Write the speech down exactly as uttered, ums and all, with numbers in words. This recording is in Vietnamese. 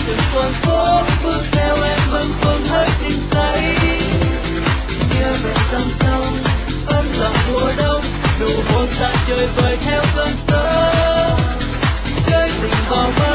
từng con phố bước theo em bâng khuâng hết tình say. Nghe về dòng sông ấm lòng mùa đông, nụ hôn ta chơi vơi theo cơn sóng chơi tình vào